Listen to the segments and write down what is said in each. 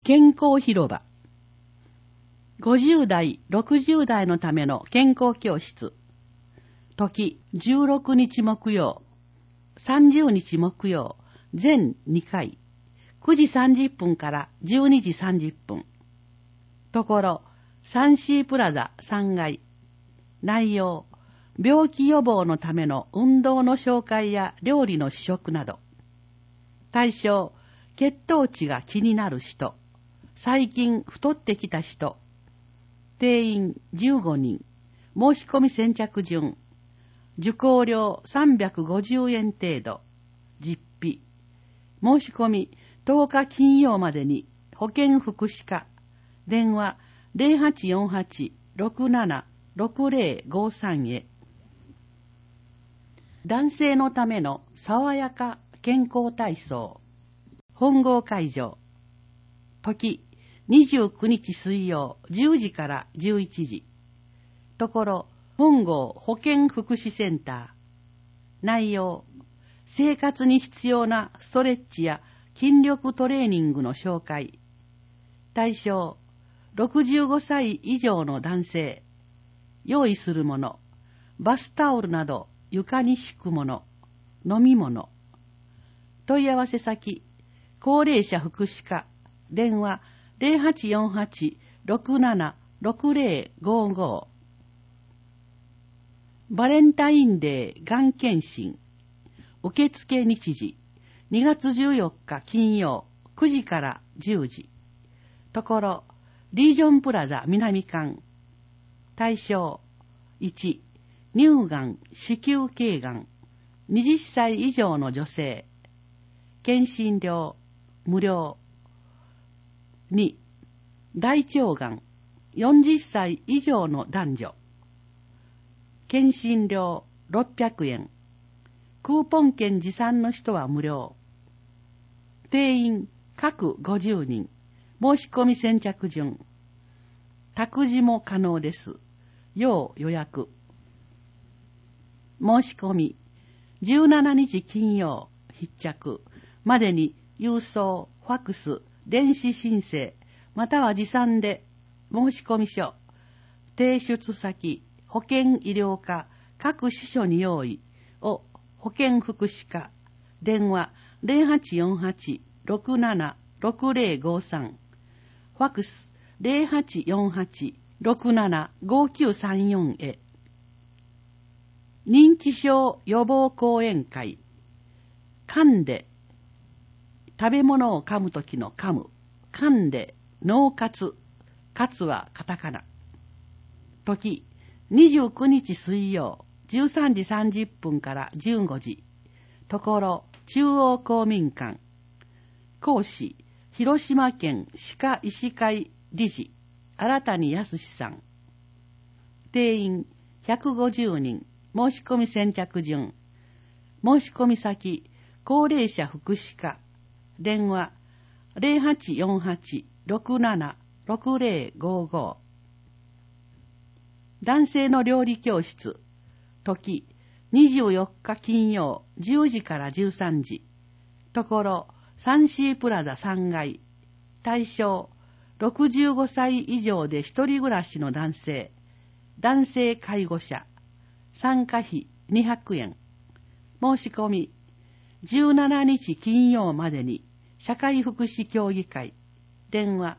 健康広場。50代、60代のための健康教室。時、16日木曜、30日木曜、全2回、9時30分から12時30分。ところ、サンシープラザ3階。内容、病気予防のための運動の紹介や料理の試食など。対象、血糖値が気になる人。最近太ってきた人。定員15人。申し込み先着順。受講料350円程度。実費。申し込み10日金曜までに保健福祉課。電話0848-676053へ。男性のための爽やか健康体操。本郷会場。時、29日水曜10時から11時。ところ、本郷保健福祉センター。内容、生活に必要なストレッチや筋力トレーニングの紹介。対象、65歳以上の男性。用意するもの、バスタオルなど床に敷くもの、飲み物。問い合わせ先、高齢者福祉課。電話0848-676055。バレンタインデーがん検診。受付日時、2月14日金曜9時から10時。ところ、リージョンプラザ南館。対象、1、乳がん、子宮頸がん、20歳以上の女性。検診料、無料。2、大腸がん、40歳以上の男女。検診料600円。クーポン券持参の人は無料。定員各50人。申し込み先着順。託児も可能です。要予約。申し込み17日金曜必着までに郵送、ファックス、電子申請または持参で申込書、提出先、保健医療課各支所に用意を保健福祉課。電話0848-676053。ファックス0848-675934へ。認知症予防講演会。噛んで、食べ物を噛むときの噛む。噛んで、脳活。活はカタカナ。時、29日水曜、13時30分から15時。ところ、中央公民館。講師、広島県歯科医師会理事、新谷康さん。定員150人。申し込み先着順。申し込み先、高齢者福祉課。電話0848-676055。男性の料理教室。時、24日金曜10時から13時。ところ、サンシープラザ3階。対象、65歳以上で一人暮らしの男性。男性介護者。参加費200円。申し込み、17日金曜までに社会福祉協議会。電話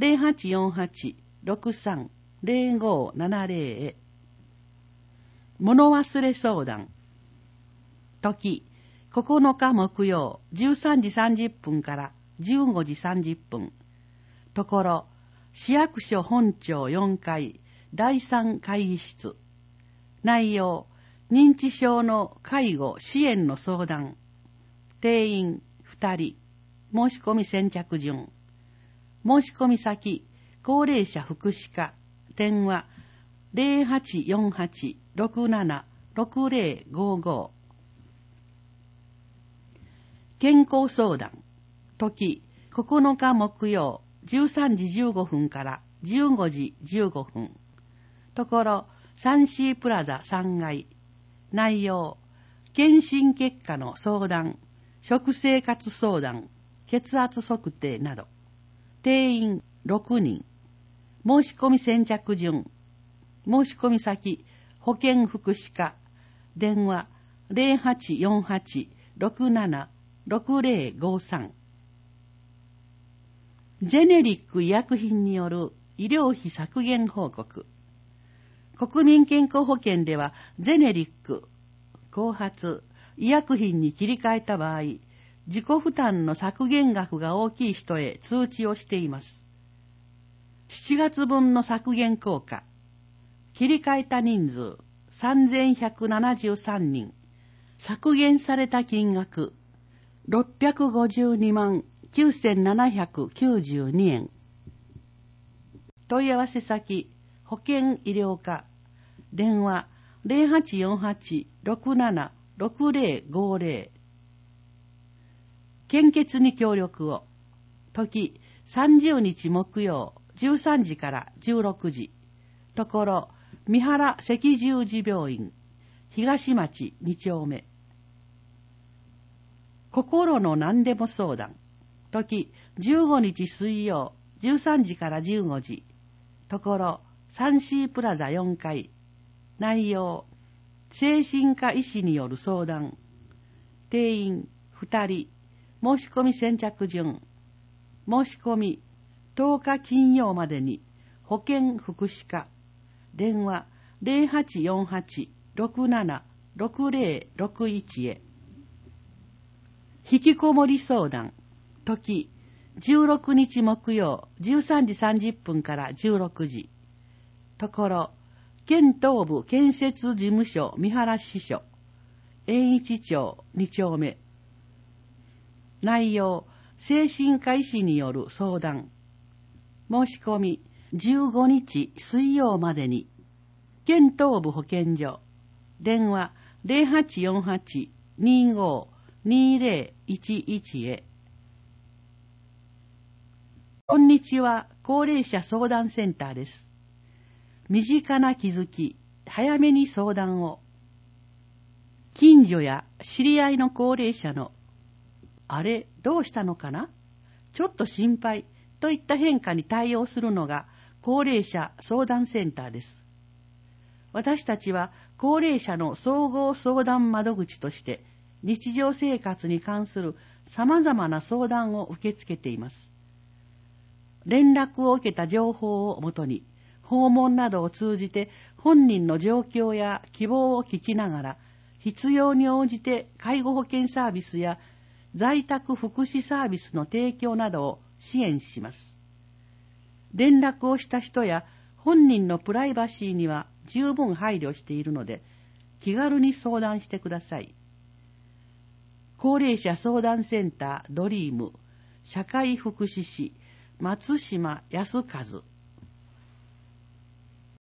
0848-630570へ。物忘れ相談。時、9日木曜13時30分から15時30分。ところ、市役所本庁4階第3会議室。内容、認知症の介護支援の相談。定員2人。申し込み先着順。申し込み先、高齢者福祉課。電話0848-676055。健康相談。時、9日木曜13時15分から15時15分。ところ、サンシープラザ3階。内容、検診結果の相談、食生活相談、血圧測定など。 定員6人。申し込み先着順。申し込み先、保健福祉課。電話0848-67-6053。ジェネリック医薬品による医療費削減報告。国民健康保険ではジェネリック、後発、医薬品に切り替えた場合、自己負担の削減額が大きい人へ通知をしています。7月分の削減効果。切り替えた人数3173人。削減された金額652万9792円。問い合わせ先、保健医療課。電話0848-67-6050。献血に協力を。時30日木曜13時から16時。ところ三原赤十字病院東町2丁目。心の何でも相談。時15日水曜13時から15時。ところサンシープラザ4階。内容精神科医師による相談。定員2人。申し込み先着順。申し込み10日金曜までに保健福祉課。電話0848-67-6061へ。引きこもり相談。時16日木曜13時30分から16時。ところ県東部建設事務所三原支所延一町2丁目。内容精神科医師による相談。申し込み15日水曜までに県東部保健所。電話0848-25-2011へ。こんにちは、高齢者相談センターです。身近な気づき、早めに相談を。近所や知り合いの高齢者のあれどうしたのかな、ちょっと心配といった変化に対応するのが高齢者相談センターです。私たちは高齢者の総合相談窓口として日常生活に関する様々な相談を受け付けています。連絡を受けた情報をもとに訪問などを通じて本人の状況や希望を聞きながら必要に応じて介護保険サービスや在宅福祉サービスの提供などを支援します。連絡をした人や本人のプライバシーには十分配慮しているので、気軽に相談してください。高齢者相談センタードリーム社会福祉士松島康和。